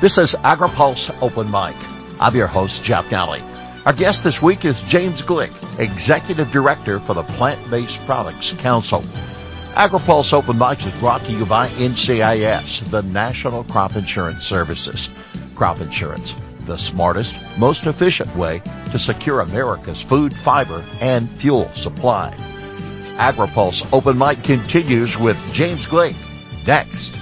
This is AgriPulse Open Mic. I'm your host, Jeff Nally. Our guest this week is James Glick, Executive Director for the Plant-Based Products Council. AgriPulse Open Mic is brought to you by NCIS, the National Crop Insurance Services. Crop insurance, the smartest, most efficient way to secure America's food, fiber, and fuel supply. AgriPulse Open Mic continues with James Glick next.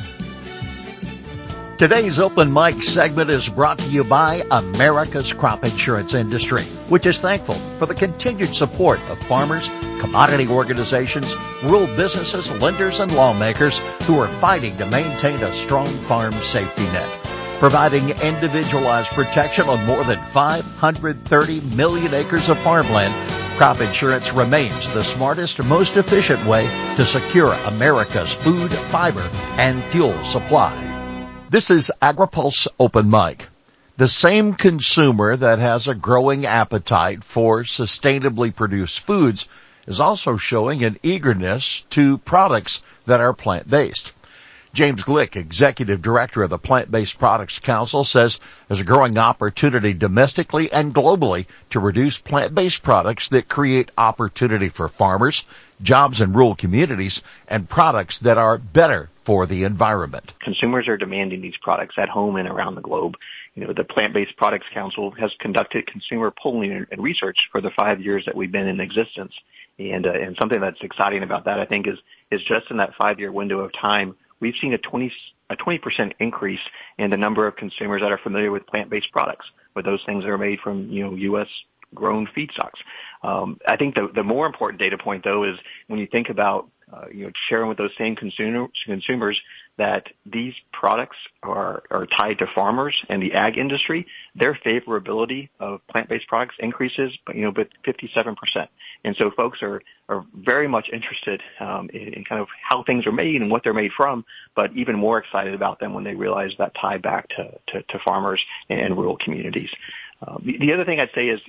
Today's Open Mic segment is brought to you by America's crop insurance industry, which is thankful for the continued support of farmers, commodity organizations, rural businesses, lenders, and lawmakers who are fighting to maintain a strong farm safety net. Providing individualized protection on more than 530 million acres of farmland, crop insurance remains the smartest, most efficient way to secure America's food, fiber, and fuel supply. This is AgriPulse Open Mic. The same consumer that has a growing appetite for sustainably produced foods is also showing an eagerness to products that are plant-based. James Glick, Executive Director of the Plant-Based Products Council, says there's a growing opportunity domestically and globally to reduce plant-based products that create opportunity for farmers, jobs in rural communities, and products that are better for the environment. Consumers are demanding these products at home and around the globe. The Plant-Based Products Council has conducted consumer polling and research for the 5 years that we've been in existence. And something that's exciting about that, I think, is just in that 5-year window of time, we've seen a 20% increase in the number of consumers that are familiar with plant-based products, with those things that are made from, U.S. grown feedstocks. I think the more important data point, though, is when you think about sharing with those same consumers that these products are tied to farmers and the ag industry, their favorability of plant-based products increases, but 57%. And so folks are very much interested in kind of how things are made and what they're made from, but even more excited about them when they realize that tie back to farmers and rural communities. The other thing I'd say is,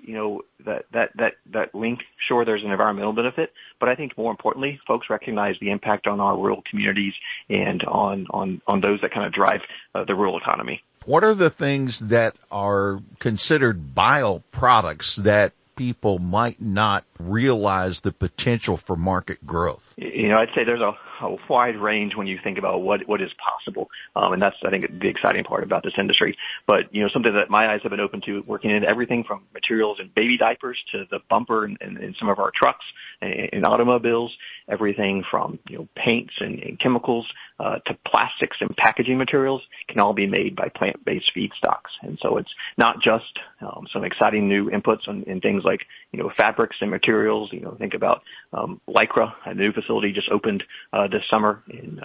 that link, sure, there's an environmental benefit, but I think more importantly, folks recognize the impact on our rural communities and on those that kind of drive the rural economy. What are the things that are considered bioproducts that people might not realize the potential for market growth? I'd say there's a wide range when you think about what is possible. And that's, I think, the exciting part about this industry. But, something that my eyes have been open to, working in everything from materials in baby diapers to the bumper in some of our trucks and automobiles, everything from, paints and chemicals to plastics and packaging materials can all be made by plant-based feedstocks. And so it's not just some exciting new inputs in things like, fabrics and materials. Think about Lycra, a new facility just opened this summer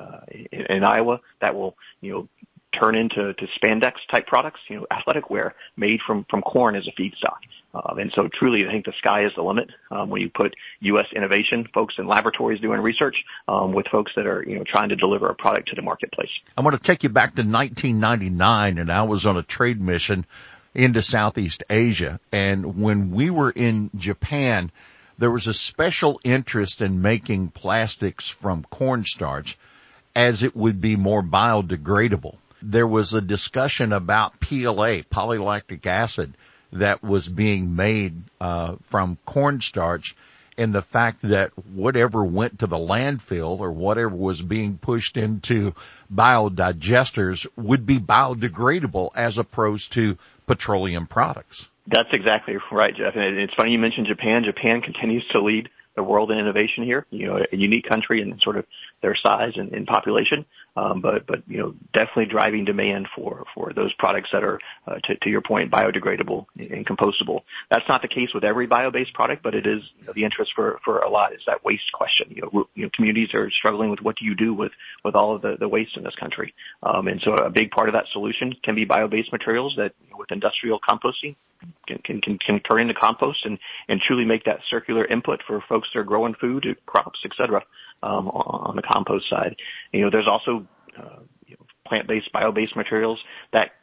in Iowa that will, turn into spandex type products, athletic wear made from corn as a feedstock. And so truly, I think the sky is the limit when you put U.S. innovation, folks in laboratories doing research with folks that are, trying to deliver a product to the marketplace. I want to take you back to 1999, and I was on a trade mission into Southeast Asia. And when we were in Japan, there was a special interest in making plastics from cornstarch as it would be more biodegradable. There was a discussion about PLA, polylactic acid, that was being made from cornstarch, and the fact that whatever went to the landfill or whatever was being pushed into biodigesters would be biodegradable as opposed to petroleum products. That's exactly right, Jeff. And it's funny you mentioned Japan. Japan continues to lead the world in innovation here, a unique country in sort of their size and population, but definitely driving demand for those products that are, to your point, biodegradable and compostable. That's not the case with every bio-based product, but it is the interest for a lot is that waste question. Communities are struggling with what do you do with all of the waste in this country. And so a big part of that solution can be bio-based materials that with industrial composting can turn into compost and truly make that circular input for folks that are growing food, crops, et cetera, on the compost side. There's also plant-based, bio-based materials that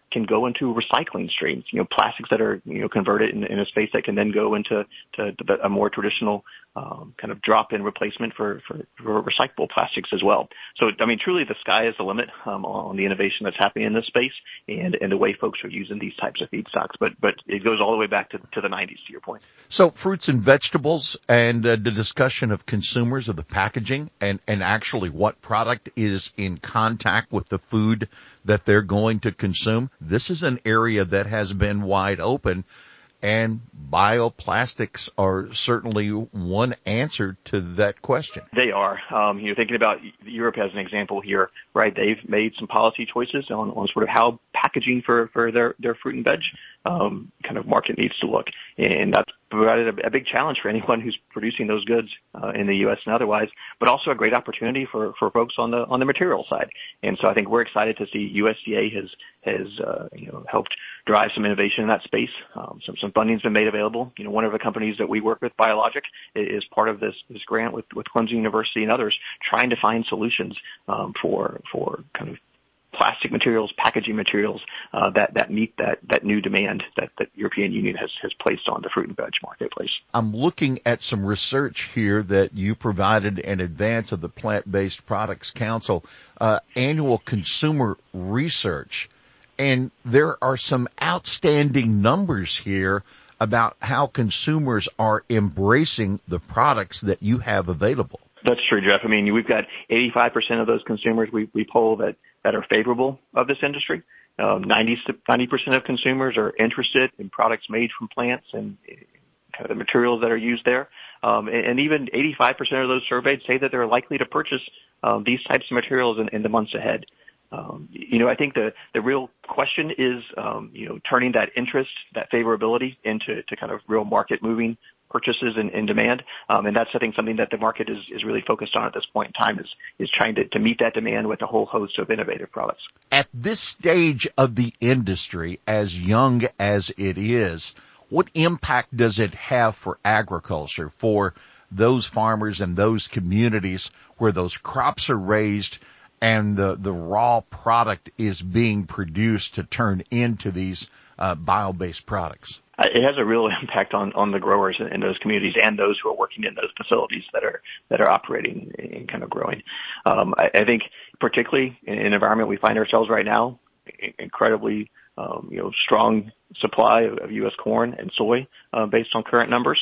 can go into recycling streams, plastics that are, converted in a space that can then go into a more traditional kind of drop-in replacement for recyclable plastics as well. So, I mean, truly the sky is the limit on the innovation that's happening in this space and the way folks are using these types of feedstocks. But it goes all the way back to the 90s, to your point. So fruits and vegetables and the discussion of consumers of the packaging and actually what product is in contact with the food that they're going to consume. This is an area that has been wide open, and bioplastics are certainly one answer to that question. They are. Thinking about Europe as an example here, right? They've made some policy choices on sort of how packaging for their fruit and veg kind of market needs to look. And that's provided a big challenge for anyone who's producing those goods in the U.S. and otherwise, but also a great opportunity for folks on the material side. And so I think we're excited to see USDA has helped drive some innovation in that space. Some funding's been made available. One of the companies that we work with, Biologic, is part of this grant with Clemson University and others, trying to find solutions for kind of plastic materials, packaging materials that meet that new demand that the European Union has placed on the fruit and veg marketplace. I'm looking at some research here that you provided in advance of the Plant-Based Products Council, annual consumer research, and there are some outstanding numbers here about how consumers are embracing the products that you have available. That's true, Jeff. I mean, we've got 85% of those consumers we poll that are favorable of this industry. 90% of consumers are interested in products made from plants and kind of the materials that are used there. And even 85% of those surveyed say that they're likely to purchase these types of materials in the months ahead. I think the real question is, turning that interest, that favorability into kind of real market moving purchases and demand. And that's, I think, something that the market is really focused on at this point in time is trying to meet that demand with a whole host of innovative products. At this stage of the industry, as young as it is, what impact does it have for agriculture, for those farmers and those communities where those crops are raised and the raw product is being produced to turn into these bio-based products? It has a real impact on the growers in those communities and those who are working in those facilities that are operating and kind of growing. I think particularly in an environment we find ourselves right now, incredibly strong supply of U.S. corn and soy based on current numbers.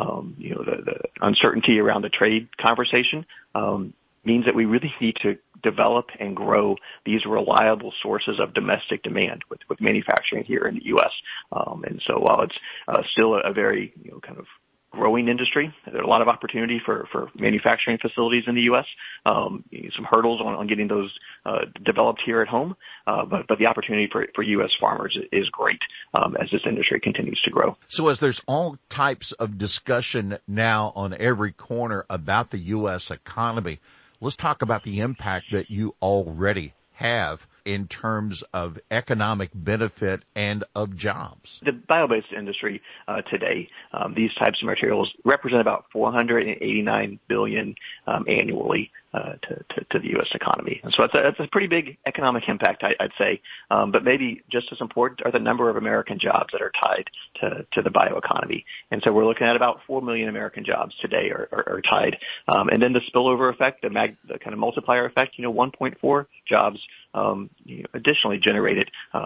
The uncertainty around the trade conversation means that we really need to develop and grow these reliable sources of domestic demand with manufacturing here in the U.S. And so while it's still a very kind of growing industry, there's a lot of opportunity for manufacturing facilities in the U.S. Some hurdles on getting those developed here at home, but the opportunity for U.S. farmers is great as this industry continues to grow. So as there's all types of discussion now on every corner about the U.S. economy, let's talk about the impact that you already have in terms of economic benefit and of jobs. The bio-based industry today, these types of materials represent about $489 billion annually to the U.S. economy. And so it's a pretty big economic impact, I'd say. But maybe just as important are the number of American jobs that are tied to the bioeconomy. And so we're looking at about 4 million American jobs today are tied. And then the spillover effect, the kind of multiplier effect, 1.4 jobs additionally generated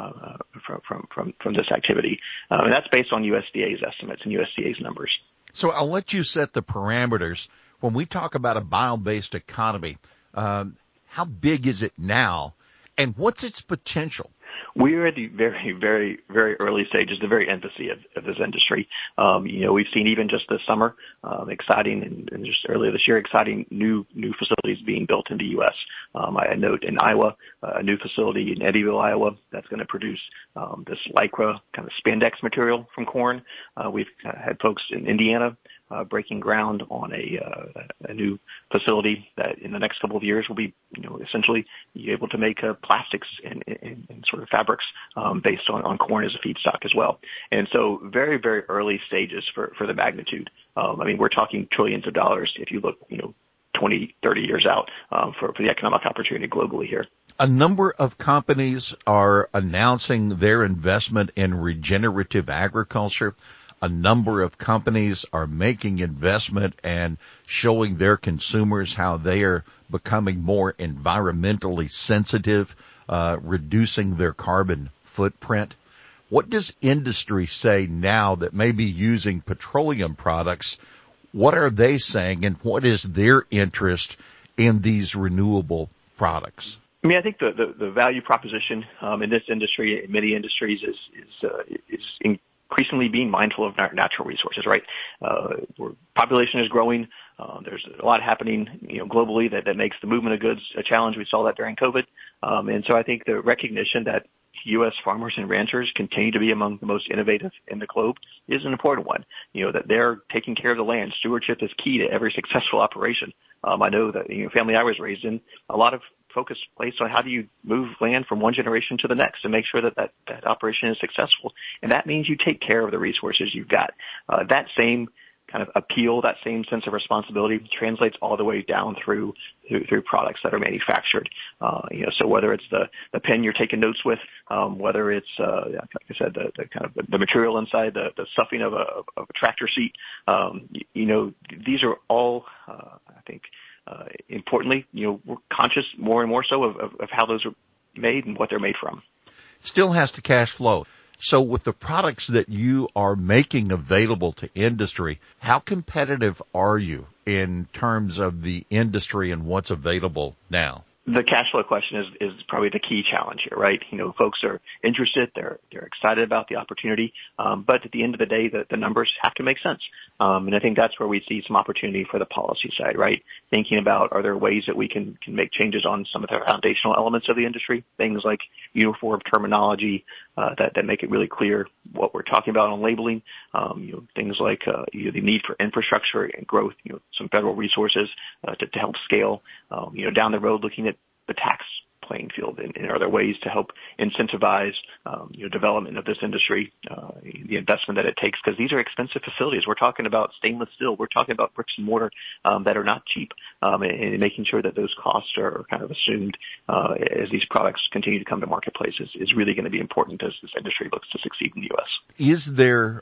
from this activity. And that's based on USDA's estimates and USDA's numbers. So I'll let you set the parameters. When we talk about a bio-based economy, how big is it now, and what's its potential? We're at the very, very, very early stages, the very infancy of this industry. We've seen even just this summer, exciting, and just earlier this year, exciting new facilities being built in the U.S. I note in Iowa, a new facility in Eddyville, Iowa, that's going to produce this Lycra kind of spandex material from corn. We've had folks in Indiana breaking ground on a new facility that in the next couple of years will be, essentially able to make plastics and sort of fabrics based on corn as a feedstock as well. And so very, very early stages for the magnitude. We're talking trillions of dollars if you look, 20, 30 years out for the economic opportunity globally here. A number of companies are announcing their investment in regenerative agriculture. A number of companies are making investment and showing their consumers how they are becoming more environmentally sensitive, reducing their carbon footprint. What does industry say now that may be using petroleum products? What are they saying, and what is their interest in these renewable products? I mean, I think the value proposition in this industry, in many industries, is increasingly being mindful of natural resources. Right, population is growing. There's a lot happening, globally that makes the movement of goods a challenge. We saw that during COVID, and so I think the recognition that U.S. farmers and ranchers continue to be among the most innovative in the globe is an important one. That they're taking care of the land. Stewardship is key to every successful operation. I know that family I was raised in, a lot of focus placed on how do you move land from one generation to the next and make sure that operation is successful. And that means you take care of the resources you've got. That same kind of appeal, that same sense of responsibility translates all the way down through products that are manufactured. So whether it's the pen you're taking notes with, whether it's, like I said, the kind of the material inside, the stuffing of a tractor seat, these are all, I think, importantly, we're conscious more and more so of how those are made and what they're made from. Still has to cash flow. So with the products that you are making available to industry, how competitive are you in terms of the industry and what's available now? The cash flow question is probably the key challenge here, right? Folks are interested, they're excited about the opportunity, but at the end of the day, the numbers have to make sense. And I think that's where we see some opportunity for the policy side, right? Thinking about, are there ways that we can make changes on some of the foundational elements of the industry, things like uniform terminology, that make it really clear what we're talking about on labeling, things like, the need for infrastructure and growth, some federal resources, to help scale, down the road, looking at the tax playing field, and are there ways to help incentivize development of this industry, the investment that it takes, because these are expensive facilities. We're talking about stainless steel. We're talking about bricks and mortar that are not cheap, and making sure that those costs are kind of assumed as these products continue to come to marketplaces is really going to be important as this industry looks to succeed in the U.S. Is there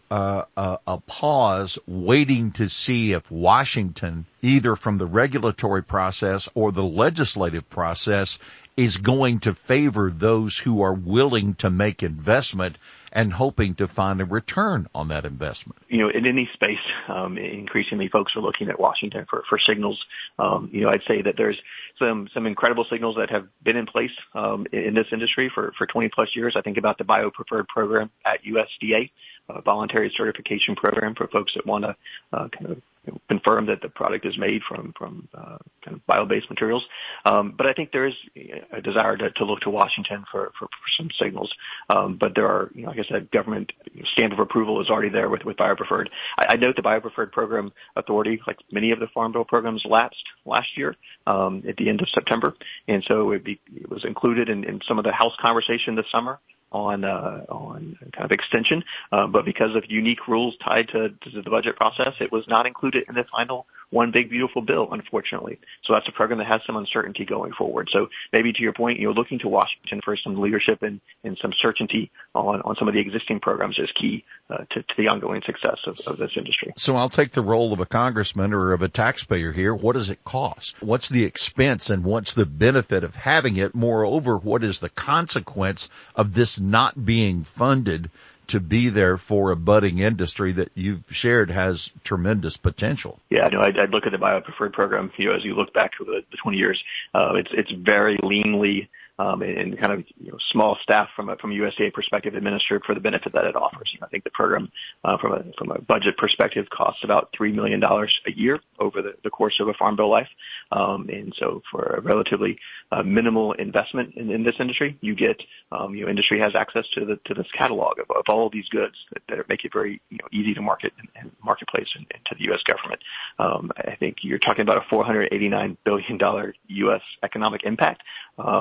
a pause waiting to see if Washington, either from the regulatory process or the legislative process, is going to favor those who are willing to make investment and hoping to find a return on that investment? In any space, increasingly folks are looking at Washington for signals. I'd say that there's some incredible signals that have been in place in this industry for 20 plus years. I think about the BioPreferred program at USDA, a voluntary certification program for folks that want to kind of confirm that the product is made from kind of bio-based materials. But I think there is a desire to look to Washington for some signals. But there are, like I said, government stamp of approval is already there with BioPreferred. I note the BioPreferred program authority, like many of the Farm Bill programs, lapsed last year at the end of September. And so it was included in some of the House conversation this summer on kind of extension, but because of unique rules tied to the budget process, it was not included in the final One Big Beautiful Bill, unfortunately. So that's a program that has some uncertainty going forward. So maybe to your point, looking to Washington for some leadership and some certainty on some of the existing programs is key to the ongoing success of this industry. So I'll take the role of a congressman or of a taxpayer here. What does it cost? What's the expense and what's the benefit of having it? Moreover, what is the consequence of this not being funded to be there for a budding industry that you've shared has tremendous potential? Yeah, no, I'd look at the BioPreferred program, as you look back over the 20 years, it's very leanly and kind of small staff from a USDA perspective administered for the benefit that it offers. I think the program from a budget perspective costs about $3 million a year over the course of a Farm Bill life, and so for a relatively minimal investment in this industry, you get industry has access to this catalog of all of these goods that make it very easy to market and marketplace and to the U.S. government. I think you're talking about a $489 billion U.S. economic impact.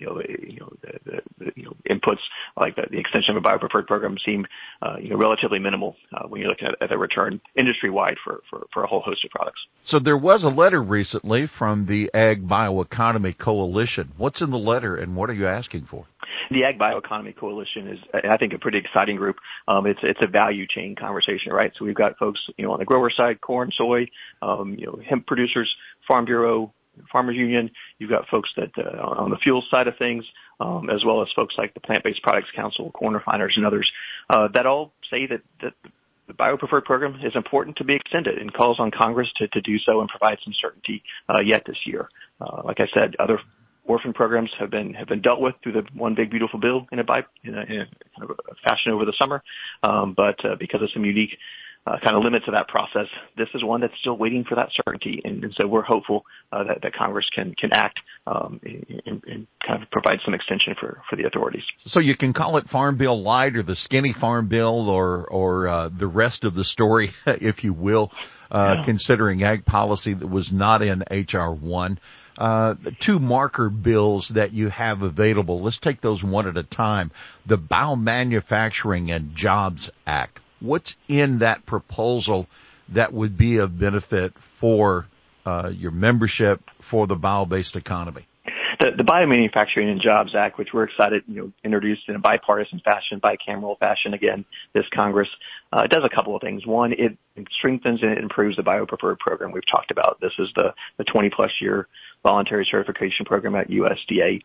the inputs like the extension of a biopreferred program seem relatively minimal when you're looking at a return industry-wide for a whole host of products. So there was a letter recently from the Ag Bioeconomy Coalition. What's in the letter, and what are you asking for? The Ag Bioeconomy Coalition is, I think, a pretty exciting group. It's a value chain conversation, right? So we've got folks, on the grower side, corn, soy, hemp producers, Farm Bureau, Farmers Union. You've got folks that on the fuel side of things, as well as folks like the Plant-Based Products Council, corn refiners, and others that all say that the biopreferred program is important to be extended and calls on Congress to do so and provide some certainty yet this year. Like I said, other orphan programs have been dealt with through the One Big Beautiful Bill in a kind of a fashion over the summer, but because of some unique kind of limits to that process, this is one that's still waiting for that certainty, and so we're hopeful that Congress can act and kind of provide some extension for the authorities. So you can call it Farm Bill Light or the Skinny Farm Bill or the rest of the story, if you will, considering ag policy that was not in H.R. 1. Two marker bills that you have available. Let's take those one at a time. The Biomanufacturing and Jobs Act. What's in that proposal that would be of benefit for your membership, for the bio-based economy? The Biomanufacturing and Jobs Act, which we're excited, introduced in a bipartisan fashion, bicameral fashion again, this Congress, does a couple of things. One, it strengthens and it improves the biopreferred program we've talked about. This is the 20-plus year voluntary certification program at USDA.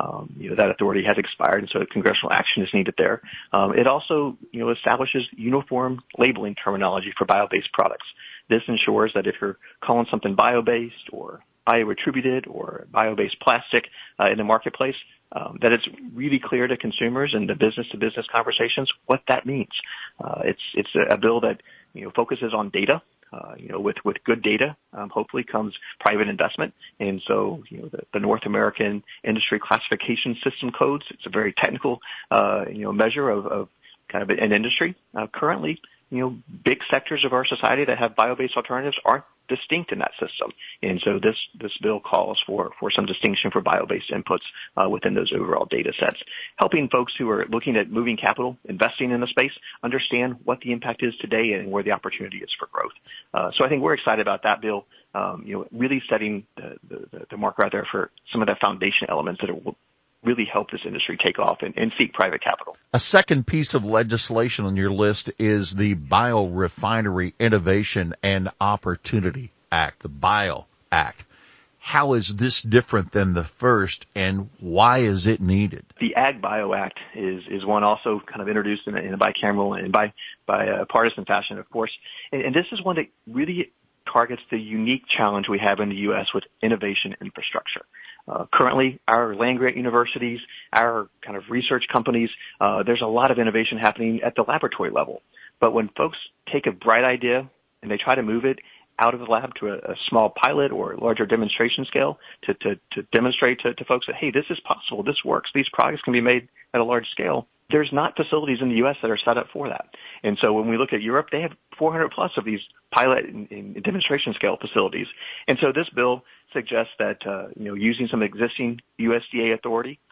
That authority has expired, and so congressional action is needed there. It also, establishes uniform labeling terminology for bio-based products. This ensures that if you're calling something bio-based or bio-attributed or bio-based plastic in the marketplace, that it's really clear to consumers and the business-to-business conversations what that means. It's a bill that focuses on data. With good data, hopefully comes private investment. And so, the North American Industry Classification System codes, it's a very technical, measure of kind of an industry. Currently, big sectors of our society that have bio-based alternatives aren't distinct in that system. And so this bill calls for some distinction for bio-based inputs within those overall data sets, helping folks who are looking at moving capital, investing in the space, understand what the impact is today and where the opportunity is for growth. So I think we're excited about that bill, really setting the marker out there for some of the foundation elements that will really help this industry take off and seek private capital. A second piece of legislation on your list is the Biorefinery Innovation and Opportunity Act, the BIO Act. How is this different than the first, and why is it needed? The Ag Bio Act is one also kind of introduced in a bicameral and by a partisan fashion, of course. And this is one that really targets the unique challenge we have in the U.S. with innovation infrastructure. Currently, our land-grant universities, our kind of research companies, there's a lot of innovation happening at the laboratory level. But when folks take a bright idea and they try to move it out of the lab to a small pilot or a larger demonstration scale to demonstrate to folks that, hey, this is possible, this works, these products can be made at a large scale, there's not facilities in the U.S. that are set up for that. And so when we look at Europe, they have 400 plus of these pilot and demonstration scale facilities. And so this bill suggests that, using some existing USDA authority,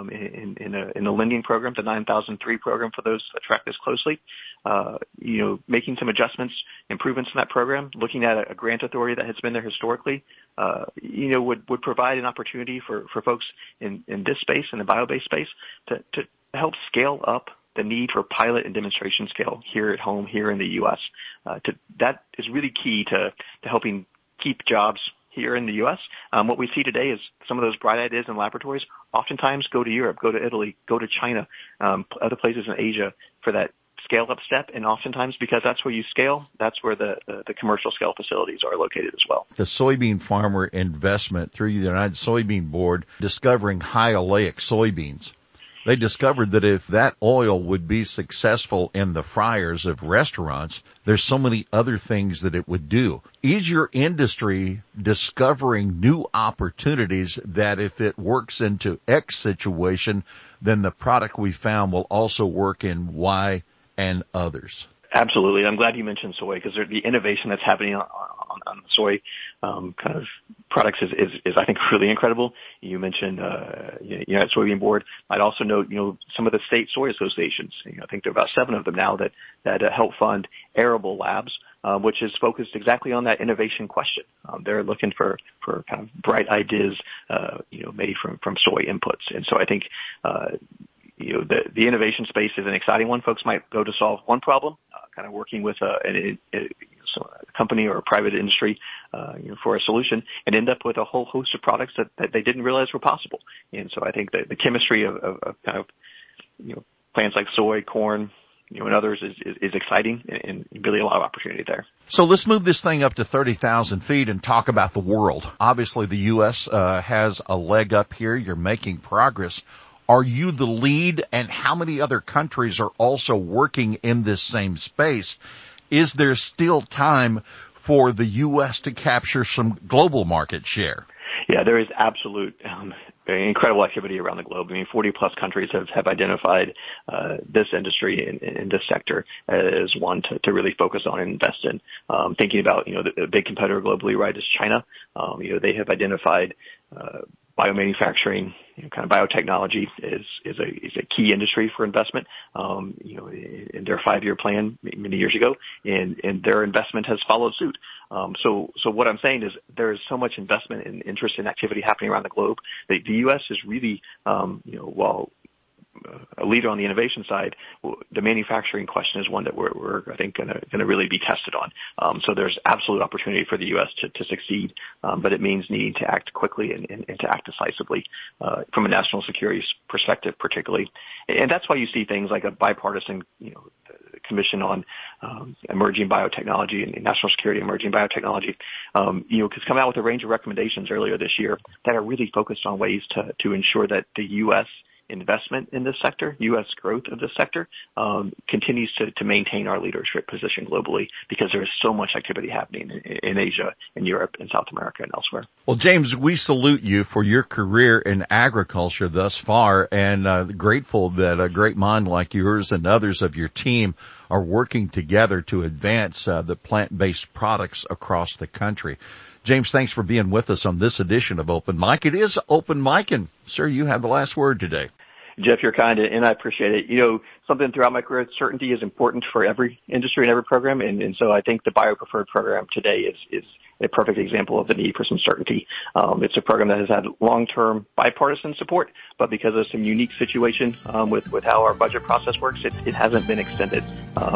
in the lending program, the 9003 program for those that track this closely, making some adjustments, improvements in that program, looking at a grant authority that has been there historically, would provide an opportunity for folks in this space, in the bio-based space, to help scale up the need for pilot and demonstration scale here at home, here in the U.S. That is really key to helping keep jobs here in the U.S. What we see today is some of those bright ideas in laboratories oftentimes go to Europe, go to Italy, go to China, other places in Asia for that scale-up step. And oftentimes, because that's where you scale, that's where the commercial scale facilities are located as well. The soybean farmer investment through the United Soybean Board discovering high oleic soybeans. They discovered that if that oil would be successful in the fryers of restaurants, there's so many other things that it would do. Is your industry discovering new opportunities that if it works into X situation, then the product we found will also work in Y and others? Absolutely. I'm glad you mentioned soy because the innovation that's happening on soy kind of products is I think really incredible. You mentioned United Soybean Board. I'd also note some of the state soy associations. I think there are about 7 of them now that help fund Arable Labs, which is focused exactly on that innovation question. They're looking for kind of bright ideas made from soy inputs, and so I think the innovation space is an exciting one. Folks might go to solve one problem, kind of working with a company or a private industry for a solution, and end up with a whole host of products that they didn't realize were possible. And so I think that the chemistry of kind of plants like soy, corn, and others is exciting and really a lot of opportunity there. So let's move this thing up to 30,000 feet and talk about the world. Obviously, the U.S. has a leg up here. You're making progress. Are you the lead, and how many other countries are also working in this same space? Is there still time for the U.S. to capture some global market share? Yeah, there is absolute incredible activity around the globe. I mean, 40-plus countries have identified this industry and this sector as one to really focus on and invest in. Thinking about, the big competitor globally, right, is China. They have identified biomanufacturing, kind of biotechnology is a key industry for investment, in their 5-year plan many years ago, and their investment has followed suit. So what I'm saying is there is so much investment and interest and activity happening around the globe. The U.S. is really, while a leader on the innovation side, the manufacturing question is one that we're I think, going to really be tested on. So there's absolute opportunity for the U.S. to succeed, but it means needing to act quickly and to act decisively from a national security perspective, particularly. And that's why you see things like a bipartisan, commission on emerging biotechnology and national security emerging biotechnology, has come out with a range of recommendations earlier this year that are really focused on ways to ensure that the U.S. investment in this sector, U.S. growth of this sector, continues to maintain our leadership position globally, because there is so much activity happening in Asia, in Europe, in South America, and elsewhere. Well, James, we salute you for your career in agriculture thus far, and grateful that a great mind like yours and others of your team are working together to advance the plant-based products across the country. James, thanks for being with us on this edition of Open Mic. It is Open Mic, and, sir, you have the last word today. Jeff, you're kind, and I appreciate it. Something throughout my career, certainty is important for every industry and every program, and so I think the BioPreferred program today is a perfect example of the need for some certainty. It's a program that has had long-term bipartisan support, but because of some unique situation with how our budget process works, it hasn't been extended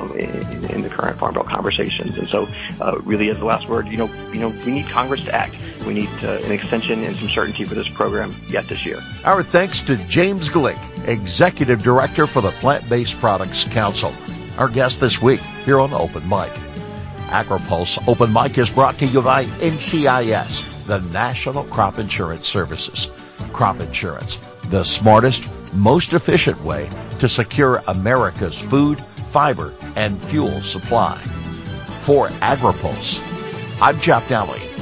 in the current Farm Bill conversations. And so really as the last word, we need Congress to act. We need an extension and some certainty for this program yet this year. Our thanks to James Glick, Executive Director for the Plant-Based Products Council, our guest this week here on Open Mic. AgriPulse Open Mic is brought to you by NCIS, the National Crop Insurance Services. Crop insurance, the smartest, most efficient way to secure America's food, fiber, and fuel supply. For AgriPulse, I'm Jeff Daly.